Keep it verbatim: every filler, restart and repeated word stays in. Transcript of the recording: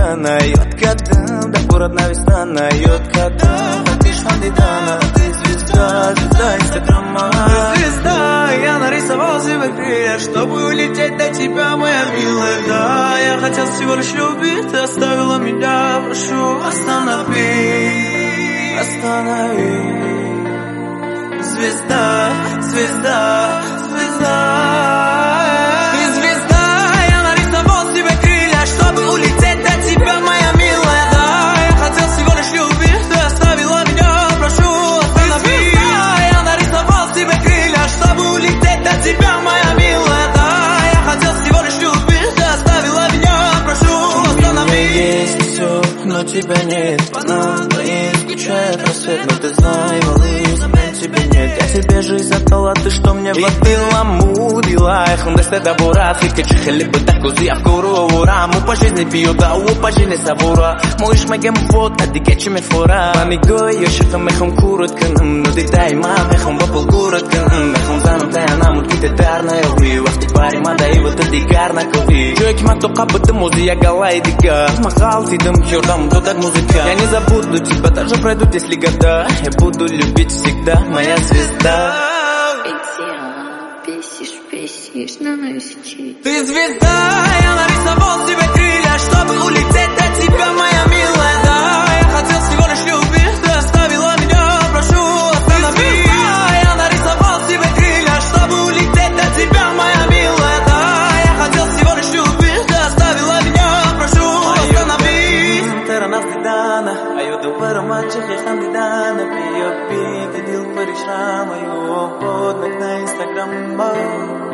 наёт кадам, да город весна наёт кадам. Хотишь Хандидана, ты звезда, звезда инстаграма. Ты звезда, я нарисовал себе крылья, чтобы улететь до тебя, моя милая. Да, я хотел всего лишь любить, ты оставила меня, прошу, останови, останови. Звезда, звезда, звезда. Ты звезда, я нарисовал себе крылья, чтобы улететь до тебя, моя милая. Да, я хотел всего лишь любить, ты оставила меня, прошу, останови. Ты звезда, я нарисовал себе крылья, чтобы улететь до тебя, моя милая. Да, я хотел всего лишь любить, ты оставила меня, прошу, останови. У меня есть все, но тебя нет. По нам двоим скучает рассвет, но ты знай, малыш, замен тебе нет. Я тебе жизнь отдала, ты что мне водила, мудила. Эх, он даст это бурат, фика чихали бы так узи, я в гору раму по жизни пью, да у по жизни сабура. Можешь мегем вот, а дикечи ми фора. Мамиго, йошихам мехом курот канам, но ты дай мам, мехом вапал курот канам. Мехом занам тай анам, утките тарна яви. Вахти пари мада и вот это дигарна кови. Джойки мато капыты музи, я галай дига. Махал тидам, хёрдам, то так музыка. Я не забуду тебя, даже пройдут если года. Я буду любить всегда, моя звезда. Бесишь, бесишь, на носичи. Ты звезда, я нарисовал себе крылья, чтобы улететь до тебя, моя милая. Да, я хотел всего лишь любить, ты оставила меня, прошу, останови. Ты звезда, я нарисовал себе крылья, чтобы улететь до тебя, моя милая. Да, я хотел всего лишь любить, ты оставила меня, прошу, останови. Тера навсегда, айуду пароматчик и Хандидана. Пио пи, ты дил паришам, айу, подмек на инстаграм.